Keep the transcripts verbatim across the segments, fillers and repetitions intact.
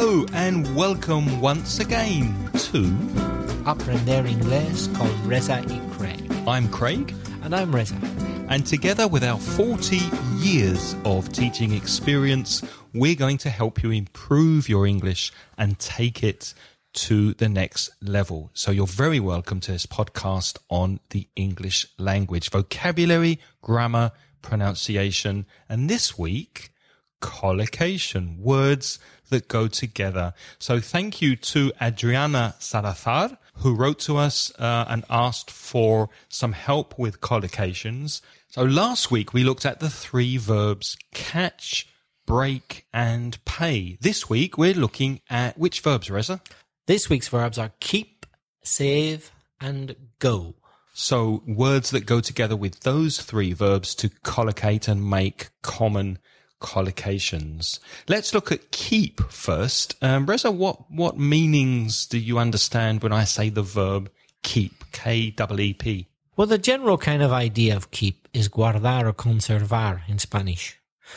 Hello and welcome once again to Aprender Inglés con Reza y Craig. I'm Craig. And I'm Reza. And together with our forty years of teaching experience, we're going to help you improve your English and take it to the next level. So you're very welcome to this podcast on the English language, vocabulary, grammar, pronunciation, and this week, collocation, words that go together. So thank you to Adriana Salazar, who wrote to us uh, and asked for some help with collocations. So last week we looked at the three verbs catch, break, and pay. This week we're looking at which verbs, Reza? This week's verbs are keep, save, and go. So words that go together with those three verbs to collocate and make common collocations. Let's look at keep first. Um, Reza, what, what meanings do you understand when I say the verb keep? K E E P. Well, the general kind of idea of keep is guardar or conservar in Spanish.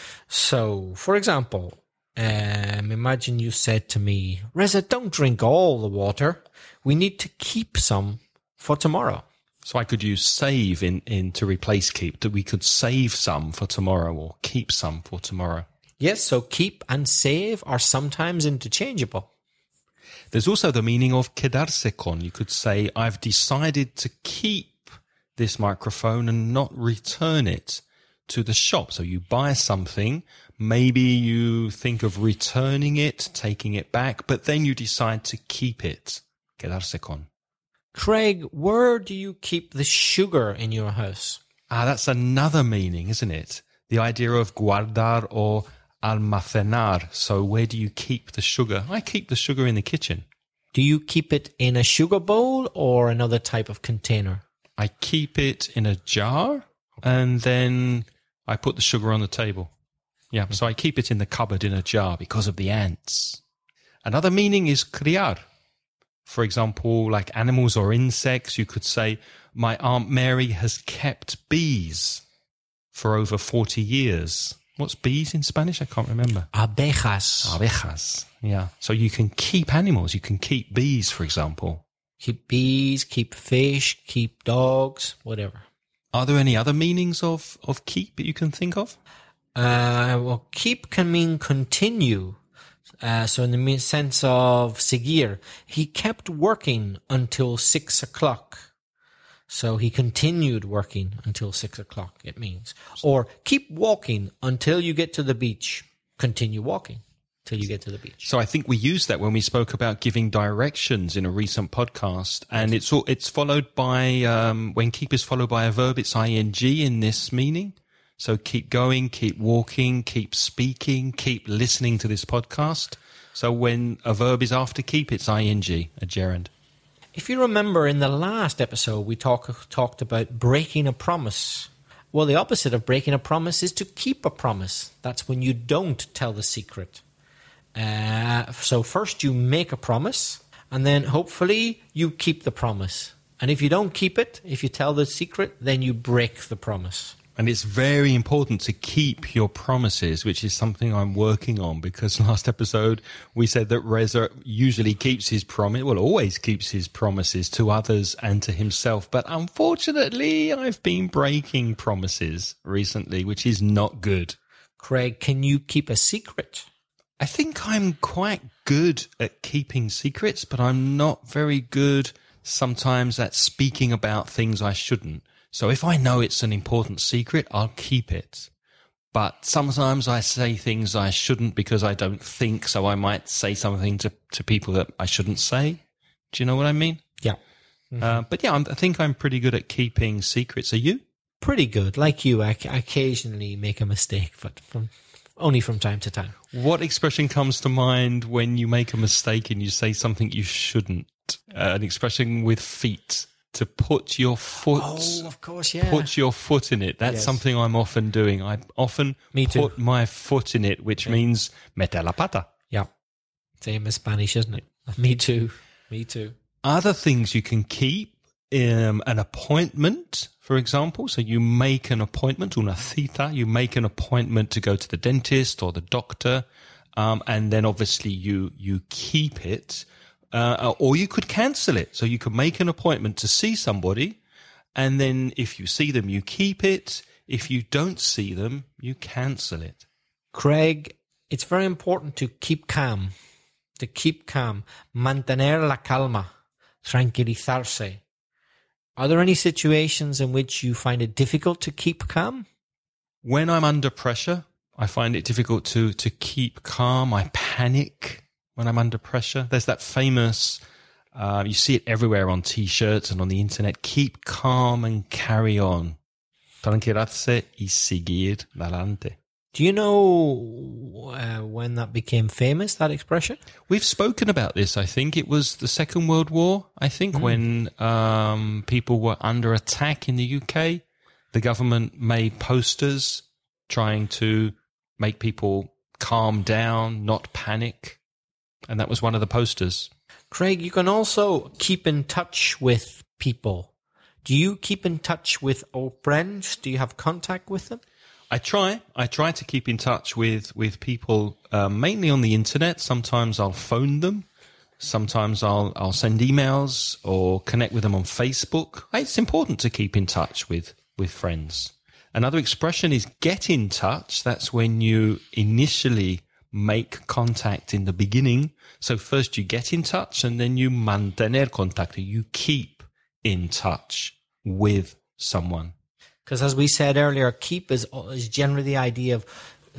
So, for example, um, imagine you said to me, Reza, don't drink all the water. We need to keep some for tomorrow. So I could use save in, in to replace keep, that we could save some for tomorrow or keep some for tomorrow. Yes, so keep and save are sometimes interchangeable. There's also the meaning of quedarse con. You could say, I've decided to keep this microphone and not return it to the shop. So you buy something, maybe you think of returning it, taking it back, but then you decide to keep it. Quedarse con. Craig, where do you keep the sugar in your house? Ah, that's another meaning, isn't it? The idea of guardar or almacenar. So where do you keep the sugar? I keep the sugar in the kitchen. Do you keep it in a sugar bowl or another type of container? I keep it in a jar and then I put the sugar on the table. Yeah, so I keep it in the cupboard in a jar because of the ants. Another meaning is criar. For example, like animals or insects, you could say, my Aunt Mary has kept bees for over forty years. What's bees in Spanish? I can't remember. Abejas. Abejas. Yeah. So you can keep animals. You can keep bees, for example. Keep bees, keep fish, keep dogs, whatever. Are there any other meanings of, of keep that you can think of? Uh, well, keep can mean continue. Uh, so in the sense of seguir, he kept working until six o'clock. So he continued working until six o'clock, it means. Or keep walking until you get to the beach. Continue walking till you get to the beach. So I think we used that when we spoke about giving directions in a recent podcast. And it's all, it's followed by, um, when keep is followed by a verb, it's ing in this meaning. So keep going, keep walking, keep speaking, keep listening to this podcast. So when a verb is after keep, it's ing, a gerund. If you remember in the last episode, we talk, talked about breaking a promise. Well, the opposite of breaking a promise is to keep a promise. That's when you don't tell the secret. Uh, so first you make a promise, and then hopefully you keep the promise. And if you don't keep it, if you tell the secret, then you break the promise. And it's very important to keep your promises, which is something I'm working on, because last episode we said that Reza usually keeps his promise, well, always keeps his promises to others and to himself. But unfortunately, I've been breaking promises recently, which is not good. Craig, can you keep a secret? I think I'm quite good at keeping secrets, but I'm not very good sometimes at speaking about things I shouldn't. So if I know it's an important secret, I'll keep it. But sometimes I say things I shouldn't because I don't think, so I might say something to, to people that I shouldn't say. Do you know what I mean? Yeah. Mm-hmm. Uh, but yeah, I'm, I think I'm pretty good at keeping secrets. Are you? Pretty good. Like you, I, I occasionally make a mistake, but from only from time to time. What expression comes to mind when you make a mistake and you say something you shouldn't? Uh, an expression with feet. To put your foot, oh, of course, yeah. Put your foot in it. That's yes. something I'm often doing. I often Me too. put my foot in it, which yeah. means meter la pata. Yeah. Same as Spanish, isn't it? Me too. Me too. Other things you can keep, um, an appointment, for example. So you make an appointment, una cita. You make an appointment to go to the dentist or the doctor. Um, and then obviously you, you keep it, uh, or you could cancel it. So you could make an appointment to see somebody. And then if you see them, you keep it. If you don't see them, you cancel it. Craig, it's very important to keep calm. To keep calm. Mantener la calma. Tranquilizarse. Are there any situations in which you find it difficult to keep calm? When I'm under pressure, I find it difficult to, to keep calm. I panic when I'm under pressure. There's that famous, uh, you see it everywhere on T-shirts and on the internet, keep calm and carry on. Tranquilizarse y seguir adelante. Do you know uh, when that became famous, that expression? We've spoken about this. I think it was the Second World War. I think mm. when um, people were under attack in the U K, the government made posters trying to make people calm down, not panic. And that was one of the posters. Craig, you can also keep in touch with people. Do you keep in touch with old friends? Do you have contact with them? I try. I try to keep in touch with, with people, uh, mainly on the internet. Sometimes I'll phone them. Sometimes I'll, I'll send emails or connect with them on Facebook. It's important to keep in touch with, with friends. Another expression is get in touch. That's when you initially make contact in the beginning. So first you get in touch and then you mantener contacto. You keep in touch with someone. Because as we said earlier, keep is, is generally the idea of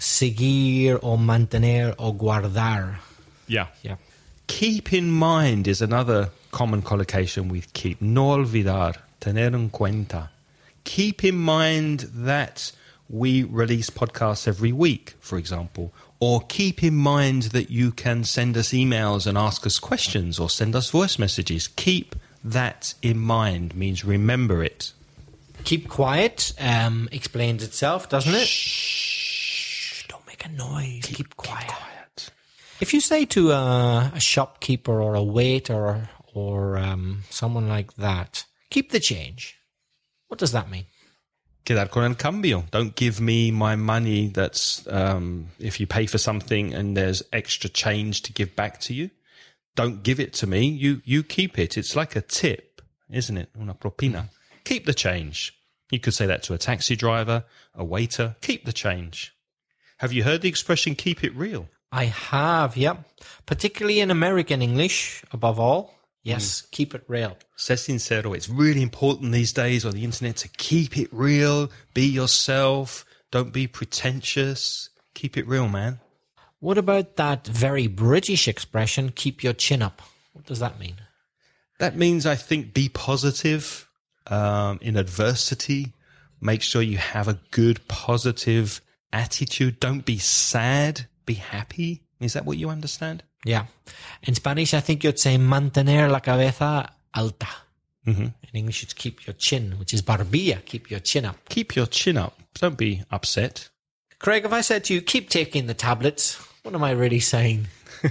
seguir or mantener or guardar. Yeah. Yeah. Keep in mind is another common collocation with keep. No olvidar, tener en cuenta. Keep in mind that we release podcasts every week, for example. Or keep in mind that you can send us emails and ask us questions or send us voice messages. Keep that in mind means remember it. Keep quiet um, explains itself, doesn't it? Shh. Don't make a noise. Keep, keep, quiet. keep quiet. If you say to a, a shopkeeper or a waiter or, or um, someone like that, keep the change, what does that mean? Quedar con el cambio. Don't give me my money that's, um, if you pay for something and there's extra change to give back to you, don't give it to me. You, you keep it. It's like a tip, isn't it? Una propina. Mm. Keep the change. You could say that to a taxi driver, a waiter. Keep the change. Have you heard the expression keep it real? I have, yep. Particularly in American English, above all. Yes, mm. Keep it real. Sé sincero. It's really important these days on the internet to keep it real. Be yourself. Don't be pretentious. Keep it real, man. What about that very British expression, keep your chin up? What does that mean? That means, I think, be positive. Um, in adversity, make sure you have a good, positive attitude. Don't be sad. Be happy. Is that what you understand? Yeah. In Spanish, I think you'd say mantener la cabeza alta. Mm-hmm. In English, it's keep your chin, which is barbilla. Keep your chin up. Keep your chin up. Don't be upset. Craig, if I said to you, keep taking the tablets, what am I really saying?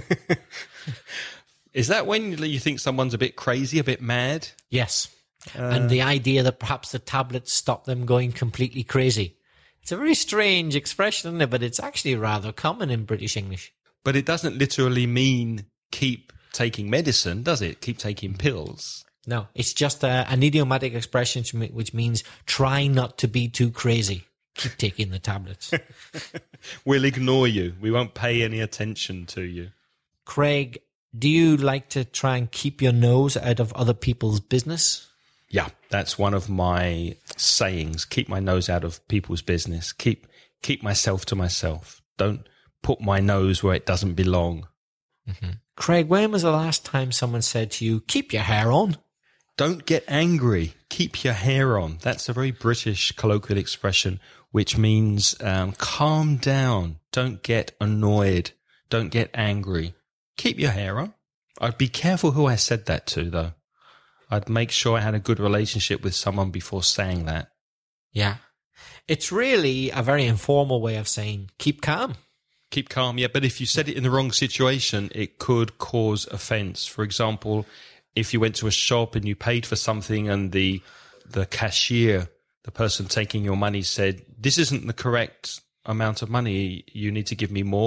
Is that when you think someone's a bit crazy, a bit mad? Yes. Uh, and the idea that perhaps the tablets stop them going completely crazy. It's a very strange expression, isn't it? But it's actually rather common in British English. But it doesn't literally mean keep taking medicine, does it? Keep taking pills. No, it's just a, an idiomatic expression which means try not to be too crazy. Keep taking the tablets. We'll ignore you. We won't pay any attention to you. Craig, do you like to try and keep your nose out of other people's business? Yeah, that's one of my sayings. Keep my nose out of people's business. Keep keep myself to myself. Don't put my nose where it doesn't belong. Mm-hmm. Craig, when was the last time someone said to you, keep your hair on? Don't get angry. Keep your hair on. That's a very British colloquial expression, which means um, calm down. Don't get annoyed. Don't get angry. Keep your hair on. I'd be careful who I said that to, though. I'd make sure I had a good relationship with someone before saying that. Yeah. It's really a very informal way of saying, keep calm. Keep calm, yeah. But if you said it in the wrong situation, it could cause offense. For example, if you went to a shop and you paid for something and the the cashier, the person taking your money, said, this isn't the correct amount of money, you need to give me more,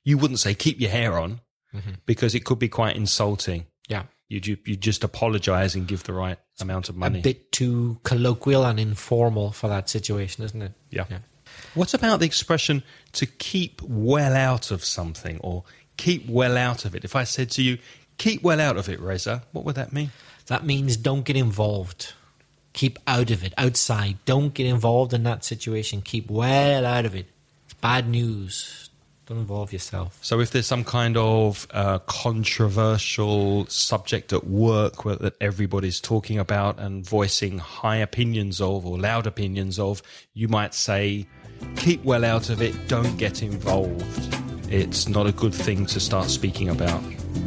you wouldn't say keep your hair on Mm-hmm. because it could be quite insulting. Yeah. You you you just apologize and give the right amount of money. A bit too colloquial and informal for that situation, isn't it? Yeah. Yeah. What about the expression to keep well out of something or keep well out of it? If I said to you, keep well out of it, Reza, what would that mean? That means don't get involved. Keep out of it, outside. Don't get involved in that situation. Keep well out of it. It's bad news. Don't involve yourself. So if there's some kind of uh, controversial subject at work where, that everybody's talking about and voicing high opinions of or loud opinions of, you might say, keep well out of it, don't get involved. It's not a good thing to start speaking about.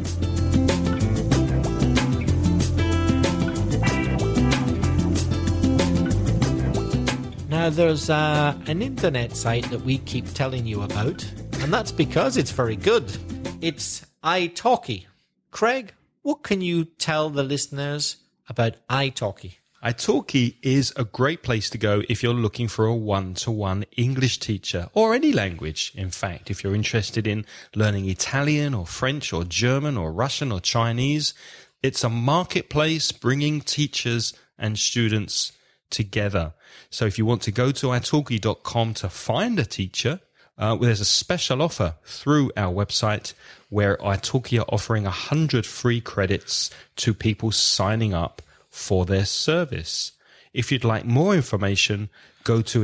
Now, there's uh, an internet site that we keep telling you about, and that's because it's very good. It's italki. Craig, what can you tell the listeners about italki? italki is a great place to go if you're looking for a one-to-one English teacher, or any language, in fact. If you're interested in learning Italian or French or German or Russian or Chinese, it's a marketplace bringing teachers and students together. So if you want to go to italki dot com to find a teacher, uh, there's a special offer through our website where italki are offering one hundred free credits to people signing up for their service. If you'd like more information, go to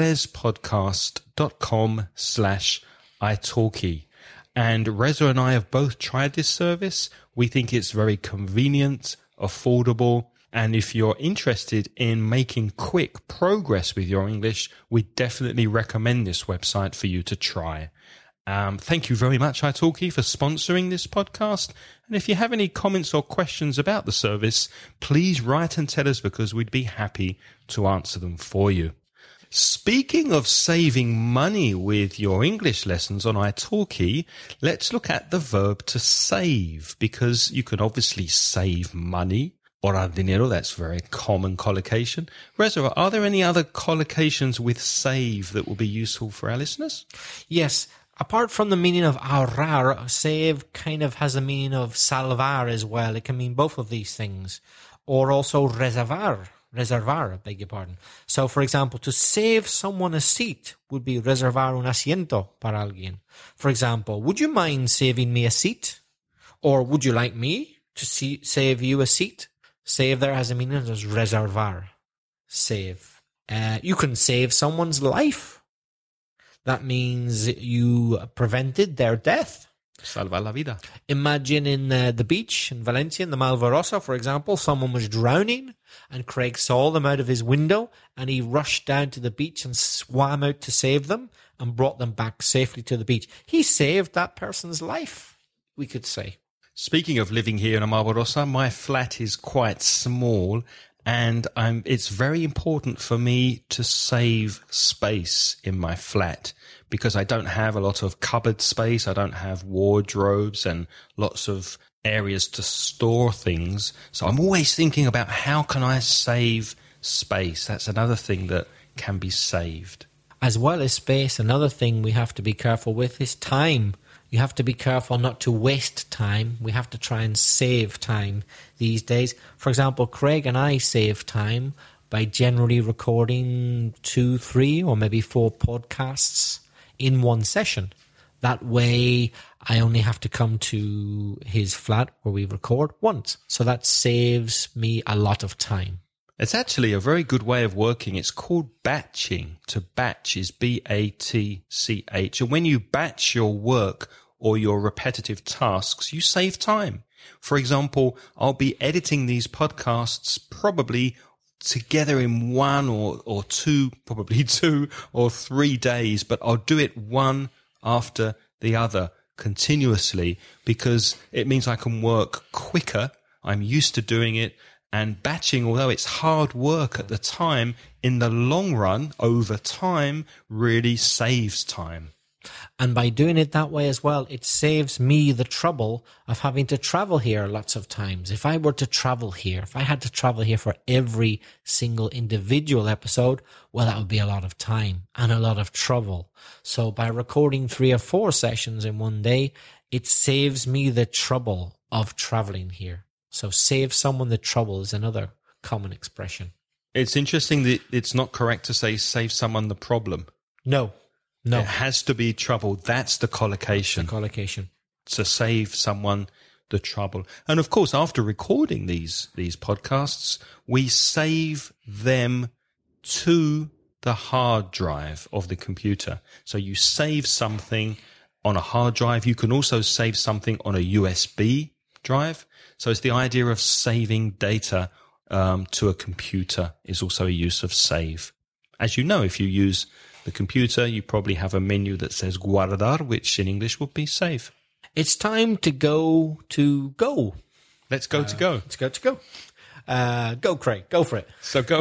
inglespodcast.com slash italki. And Reza and I have both tried this service. We think it's very convenient, affordable, and if you're interested in making quick progress with your English, we definitely recommend this website for you to try. Um, thank you very much, italki, for sponsoring this podcast. And if you have any comments or questions about the service, please write and tell us because we'd be happy to answer them for you. Speaking of saving money with your English lessons on italki, let's look at the verb to save, because you can obviously save money. Ahorrar dinero, that's a very common collocation. Reza, are there any other collocations with save that will be useful for our listeners? Yes. Apart from the meaning of ahorrar, save kind of has the meaning of salvar as well. It can mean both of these things. Or also reservar. Reservar, I beg your pardon. So, for example, to save someone a seat would be reservar un asiento para alguien. For example, would you mind saving me a seat? Or would you like me to see, save you a seat? Save there has a meaning as reservar. Save. Uh, you can save someone's life. That means you prevented their death. Salvar la vida. Imagine in uh, the beach in Valencia, in the Malvarosa, for example, someone was drowning and Craig saw them out of his window and he rushed down to the beach and swam out to save them and brought them back safely to the beach. He saved that person's life, we could say. Speaking of living here in a Malvarosa, my flat is quite small and I'm, it's very important for me to save space in my flat because I don't have a lot of cupboard space. I don't have wardrobes and lots of areas to store things. So I'm always thinking about how can I save space? That's another thing that can be saved. As well as space, another thing we have to be careful with is time. You have to be careful not to waste time. We have to try and save time these days. For example, Craig and I save time by generally recording two, three, or maybe four podcasts in one session. That way, I only have to come to his flat where we record once. So that saves me a lot of time. It's actually a very good way of working. It's called batching. To batch is B A T C H. And when you batch your work or your repetitive tasks, you save time. For example, I'll be editing these podcasts probably together in one or, or two, probably two or three days, but I'll do it one after the other continuously because it means I can work quicker. I'm used to doing it. And batching, although it's hard work at the time, in the long run, over time, really saves time. And by doing it that way as well, it saves me the trouble of having to travel here lots of times. If I were to travel here, if I had to travel here for every single individual episode, well, that would be a lot of time and a lot of trouble. So by recording three or four sessions in one day, it saves me the trouble of traveling here. So save someone the trouble is another common expression. It's interesting that it's not correct to say save someone the problem. No. No. It has to be trouble. That's the collocation. The collocation. To save someone the trouble. And of course, after recording these, these podcasts, we save them to the hard drive of the computer. So you save something on a hard drive. You can also save something on a U S B drive. So it's the idea of saving data um, to a computer is also a use of save. As you know, if you use the computer, you probably have a menu that says guardar, which in English would be save. It's time to go to go. Let's go uh, to go. Let's go to go. Uh, go, Craig. Go for it. So go,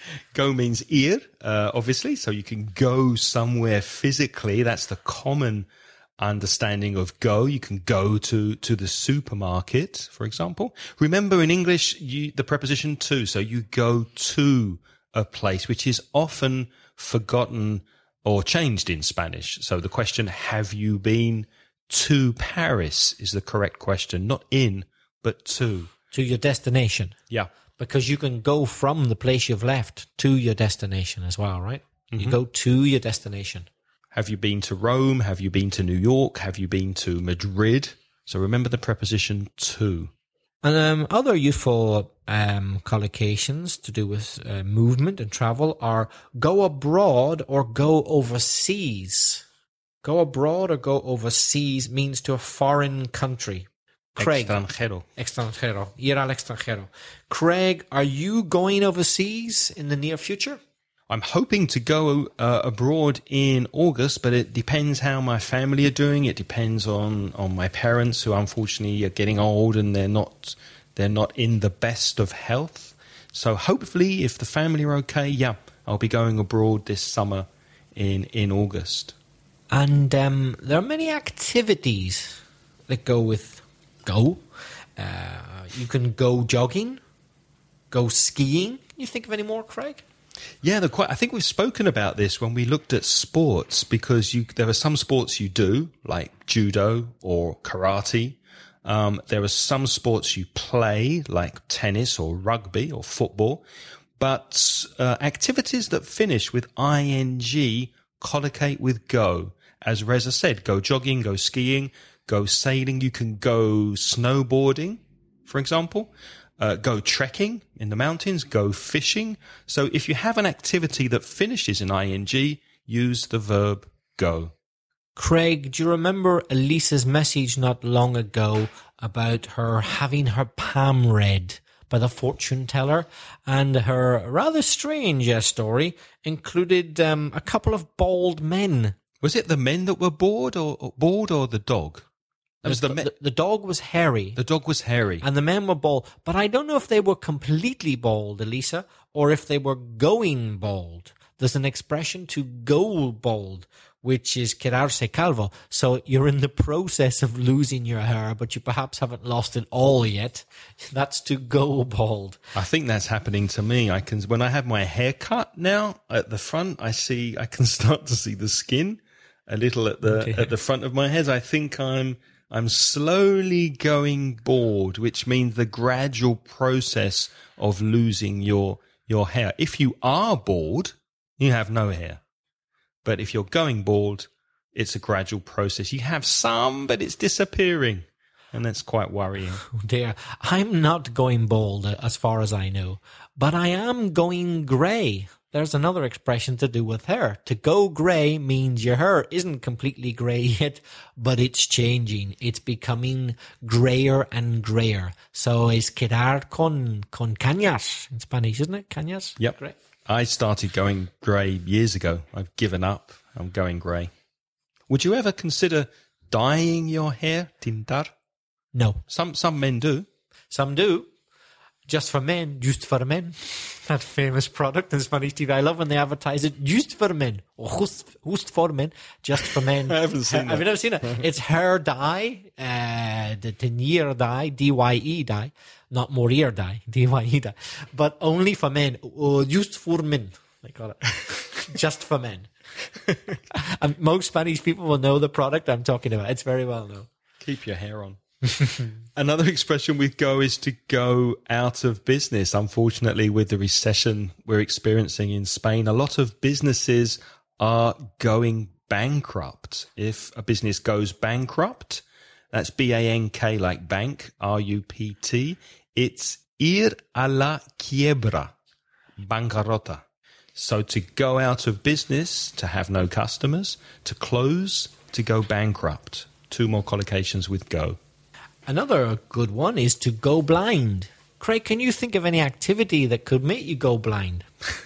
go means ir, uh, obviously. So you can go somewhere physically. That's the common understanding of go. You can go to, to the supermarket, for example. Remember in English, you, the preposition to. So you go to a place, which is often forgotten or changed in Spanish. So the question, have you been to Paris, is the correct question. Not in, but to. To your destination. Yeah. Because you can go from the place you've left to your destination as well, right? Mm-hmm. You go to your destination. Have you been to Rome? Have you been to New York? Have you been to Madrid? So remember the preposition to. And um, other useful um, collocations to do with uh, movement and travel are go abroad or go overseas. Go abroad or go overseas means to a foreign country. Craig. Extranjero. Extranjero. Ir al extranjero. Craig, are you going overseas in the near future? I'm hoping to go uh, abroad in August, but it depends how my family are doing. It depends on, on my parents, who unfortunately are getting old and they're not they're not in the best of health. So hopefully, if the family are okay, yeah, I'll be going abroad this summer in in August. And um, there are many activities that go with go. Uh, you can go jogging, go skiing. Can you think of any more, Craig? Yeah, they're quite, I think we've spoken about this when we looked at sports, because you, there are some sports you do, like judo or karate. Um, there are some sports you play, like tennis or rugby or football. But uh, activities that finish with ing collocate with go. As Reza said, go jogging, go skiing, go sailing. You can go snowboarding, for example. Uh, go trekking in the mountains, go fishing. So if you have an activity that finishes in ing, use the verb go. Craig, do you remember Elisa's message not long ago about her having her palm read by the fortune teller? And her rather strange uh, story included um, a couple of bald men. Was it the men that were bored or, or bored or the dog? It was the, the, the dog was hairy. The dog was hairy. And the men were bald. But I don't know if they were completely bald, Elisa, or if they were going bald. There's an expression to go bald, which is quedarse calvo. So you're in the process of losing your hair, but you perhaps haven't lost it all yet. That's to go bald. I think that's happening to me. I can, when I have my hair cut now at the front, I see, I can start to see the skin a little at the, okay. at the front of my head. I think I'm, I'm slowly going bald, which means the gradual process of losing your, your hair. If you are bald, you have no hair. But if you're going bald, it's a gradual process. You have some, but it's disappearing. And that's quite worrying. Oh dear. I'm not going bald as far as I know, but I am going grey. There's another expression to do with hair. To go grey means your hair isn't completely grey yet, but it's changing. It's becoming greyer and greyer. So es quedar con, con cañas in Spanish, isn't it? Cañas? Yep. Grey. I started going grey years ago. I've given up. I'm going grey. Would you ever consider dyeing your hair, tintar? No. Some some men do. Some do. Just for men, just for men. That famous product in Spanish T V. I love when they advertise it, just for men. Or just, just for men, just for men. I haven't seen Have that. you never seen it? It's hair dye, uh, the teñir dye, D Y E dye, not morir dye, D Y E dye, but only for men. Oh, just for men. They call it. Just for men. And most Spanish people will know the product I'm talking about. It's very well known. Keep your hair on. Another expression with go is to go out of business. Unfortunately, with the recession we're experiencing in Spain, a lot of businesses are going bankrupt. If a business goes bankrupt, that's B A N K like bank, R U P T. It's ir a la quiebra, bancarrota. So to go out of business, to have no customers, to close, to go bankrupt. Two more collocations with go. Another good one is to go blind. Craig, can you think of any activity that could make you go blind?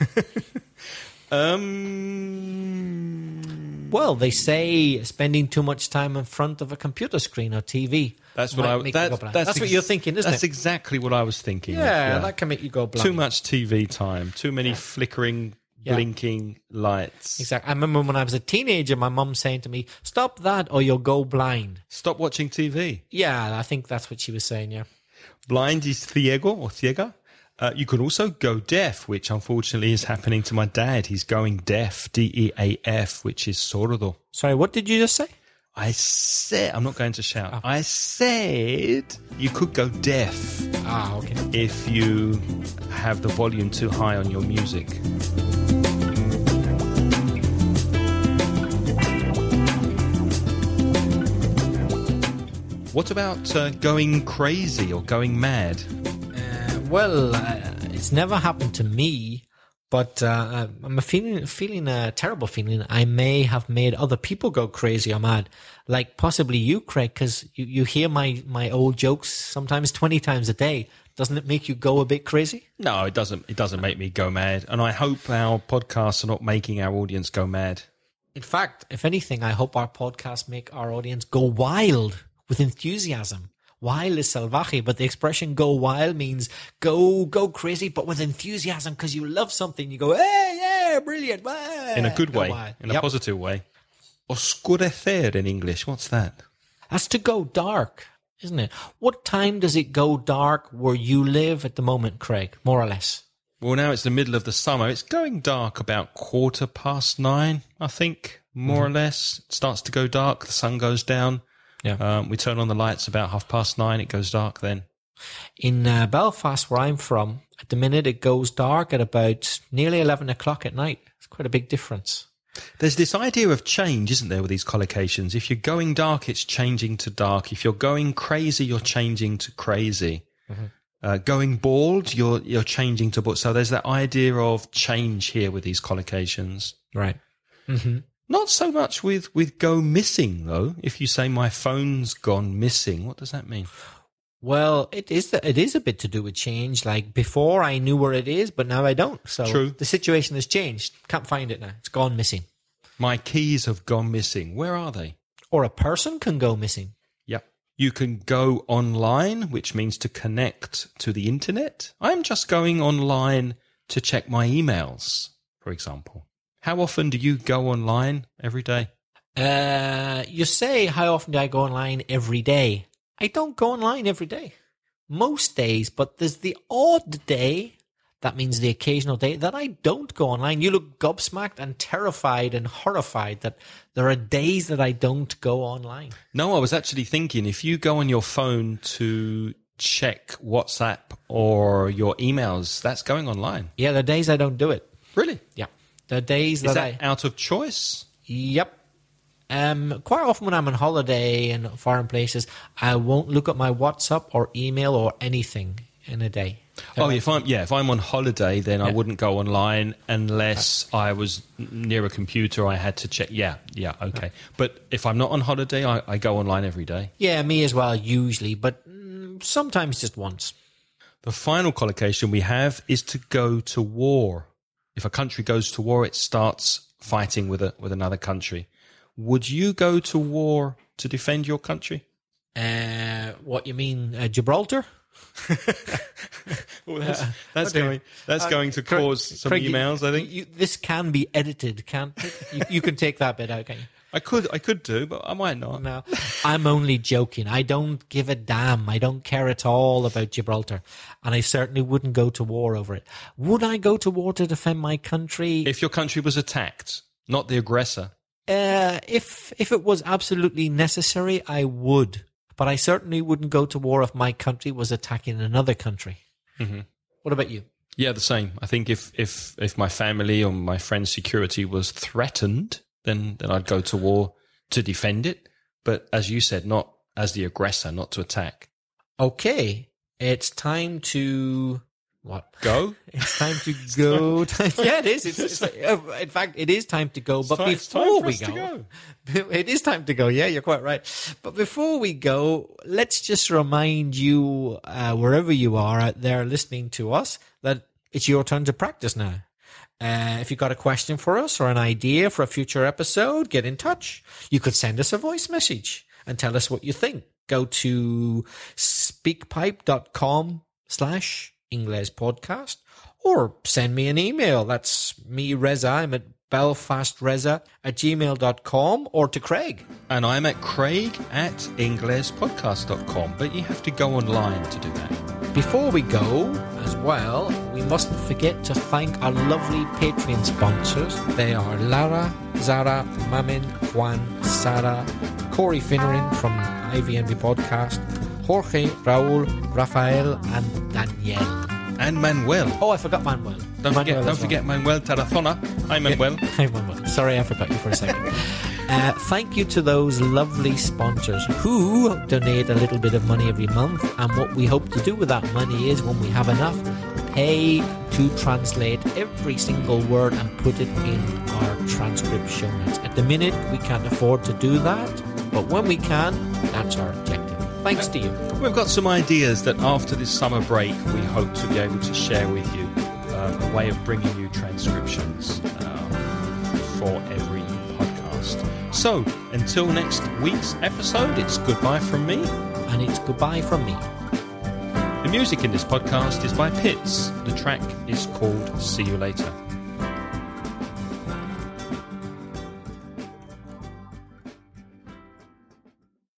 um, Well, they say spending too much time in front of a computer screen or T V. That's what might I. make That, you go blind. that's That's what ex- you're thinking, isn't That's it? exactly what I was thinking. of, Yeah, that can make you go blind. Too much T V time. Too many flickering, Yeah. blinking lights. Exactly. I remember when I was a teenager, my mum saying to me, "Stop that, or you'll go blind." Stop watching T V. Yeah, I think that's what she was saying. Yeah. Blind is ciego or ciega. Uh, you can also go deaf, which unfortunately is happening to my dad. He's going deaf, D E A F, which is sordo. Sorry, what did you just say? I said, I'm not going to shout. I said you could go deaf Ah, okay. if you have the volume too high on your music. What about uh, going crazy or going mad? Uh, well, uh, it's never happened to me, but uh, I'm a feeling feeling a terrible feeling. I may have made other people go crazy or mad, like possibly you, Craig, because you, you hear my, my old jokes sometimes twenty times a day. Doesn't it make you go a bit crazy? No, it doesn't. It doesn't make me go mad, and I hope our podcasts are not making our audience go mad. In fact, if anything, I hope our podcasts make our audience go wild with enthusiasm. Wild is salvaje, but the expression go wild means go go crazy, but with enthusiasm because you love something. You go, hey, yeah, brilliant. Wow. In a good Go way, wild. in a Yep. positive way. Oscurecer in English. What's that? That's to go dark, isn't it? What time does it go dark where you live at the moment, Craig, more or less? Well, now it's the middle of the summer. It's going dark about quarter past nine, I think, more Mm-hmm. or less. It starts to go dark. The sun goes down. Yeah. Um, we turn on the lights about half past nine. It goes dark then. In uh, Belfast, where I'm from, at the minute it goes dark at about nearly eleven o'clock at night. It's quite a big difference. There's this idea of change, isn't there, with these collocations? If you're going dark, it's changing to dark. If you're going crazy, you're changing to crazy. Mm-hmm. Uh, going bald, you're you're changing to bald. So there's that idea of change here with these collocations. Right. Mm-hmm. Not so much with, with go missing, though. If you say my phone's gone missing, what does that mean? Well, it is it is a bit to do with change. Like before, I knew where it is, but now I don't. So True. The situation has changed. Can't find it now. It's gone missing. My keys have gone missing. Where are they? Or a person can go missing. Yep. You can go online, which means to connect to the internet. I'm just going online to check my emails, for example. How often do you go online every day? Uh, you say, how often do I go online every day? I don't go online every day. Most days, but there's the odd day, that means the occasional day, that I don't go online. You look gobsmacked and terrified and horrified that there are days that I don't go online. No, I was actually thinking if you go on your phone to check WhatsApp or your emails, that's going online. Yeah, there are days I don't do it. Really? Yeah. There are days Is that, that I... out of choice? Yep. Um, quite often when I'm on holiday in foreign places, I won't look at my WhatsApp or email or anything in a day. Oh, if I'm yeah, if I'm on holiday, then I wouldn't go online unless I was near a computer. I had to check. Yeah, yeah, okay. But if I'm not on holiday, I, I go online every day. Yeah, me as well, usually, but mm, sometimes just once. The final collocation we have is to go to war. If a country goes to war, it starts fighting with a with another country. Would you go to war to defend your country? Uh, what you mean, uh, Gibraltar? Well, that's Uh, that's okay. going that's Uh, going to Craig- cause some Craig, you- emails. I think you, this can be edited, can't it? You, you can take that bit out, can you? I could I could do, but I might not. No, I'm only joking. I don't give a damn. I don't care at all about Gibraltar. And I certainly wouldn't go to war over it. Would I go to war to defend my country? If your country was attacked, not the aggressor. Uh, if if it was absolutely necessary, I would. But I certainly wouldn't go to war if my country was attacking another country. Mm-hmm. What about you? Yeah, the same. I think if, if, if my family or my friend's security was threatened, then, then I'd go to war to defend it. But as you said, not as the aggressor, not to attack. Okay, it's time to... What? Go? It's time to go. Yeah, it is. It's, it's, uh, in fact, it is time to go. But It's time- it's time before for we us to go, go. it is time to go. Yeah, you're quite right. But before we go, let's just remind you, uh, wherever you are out there listening to us, that it's your turn to practice now. Uh, if you've got a question for us or an idea for a future episode, get in touch. You could send us a voice message and tell us what you think. Go to speakpipe.com slash English podcast, or send me an email. That's me, Reza. I'm at belfastreza at gmail dot com, or to Craig. And I'm at Craig at inglespodcast dot com, but you have to go online to do that. Before we go, as well, we mustn't forget to thank our lovely Patreon sponsors. They are Lara, Zara, Mamin, Juan, Sarah, Corey Finneran from I V N V Podcast, Jorge, Raul, Rafael, and Danielle. And Manuel. Oh, I forgot Manuel. Don't Manuel forget, as don't well. forget Manuel Tarazona. Hi, Manuel. Hi, Manuel. Sorry, I forgot you for a second. uh, thank you to those lovely sponsors who donate a little bit of money every month. And what we hope to do with that money is, when we have enough, pay to translate every single word and put it in our transcript show notes. At the minute, we can't afford to do that, but when we can, that's our objective. Thanks to you. We've got some ideas that after this summer break, we hope to be able to share with you. Um, a way of bringing you transcriptions um, for every podcast. So, until next week's episode, it's goodbye from me. And it's goodbye from me. The music in this podcast is by Pitts. The track is called See You Later.